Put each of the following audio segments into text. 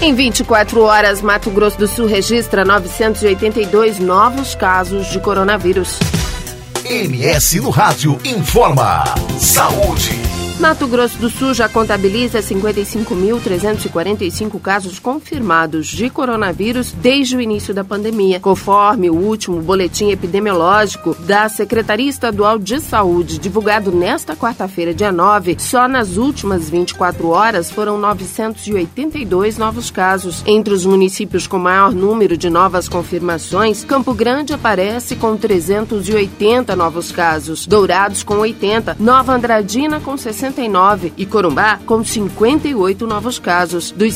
Em 24 horas, Mato Grosso do Sul registra 982 novos casos de coronavírus. MS no Rádio informa. Saúde. Mato Grosso do Sul já contabiliza 55.345 casos confirmados de coronavírus desde o início da pandemia. Conforme o último boletim epidemiológico da Secretaria Estadual de Saúde, divulgado nesta quarta-feira, dia 9, só nas últimas 24 horas foram 982 novos casos. Entre os municípios com maior número de novas confirmações, Campo Grande aparece com 380 novos casos, Dourados com 80, Nova Andradina com 69 e Corumbá com 58 novos casos. Dos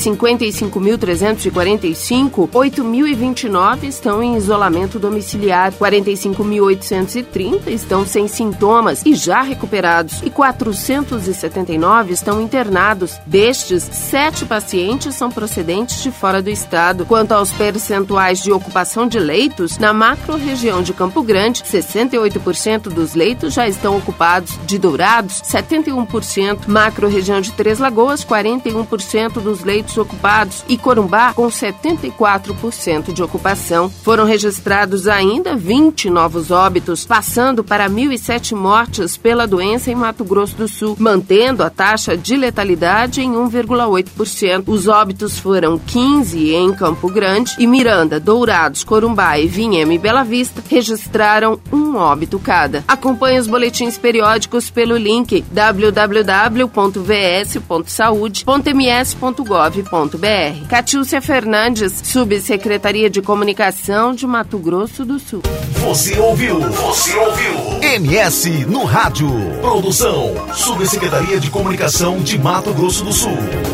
55.345, 8.029 estão em isolamento domiciliar, 45.830 estão sem sintomas e já recuperados e 479 estão internados. Destes, 7 pacientes são procedentes de fora do estado. Quanto aos percentuais de ocupação de leitos, na macro-região de Campo Grande, 68% dos leitos já estão ocupados, de Dourados, 71%, macro-região de Três Lagoas, 41% dos leitos ocupados e Corumbá com 74% de ocupação. Foram registrados ainda 20 novos óbitos, passando para 1.007 mortes pela doença em Mato Grosso do Sul, mantendo a taxa de letalidade em 1,8%. Os óbitos foram 15 em Campo Grande e Miranda, Dourados, Corumbá e Vinhema e Bela Vista registraram um óbito cada. Acompanhe os boletins periódicos pelo link www.vs.saude.ms.gov.br. Catiúcia Fernandes, Subsecretaria de Comunicação de Mato Grosso do Sul. Você ouviu? MS no Rádio. Produção, Subsecretaria de Comunicação de Mato Grosso do Sul.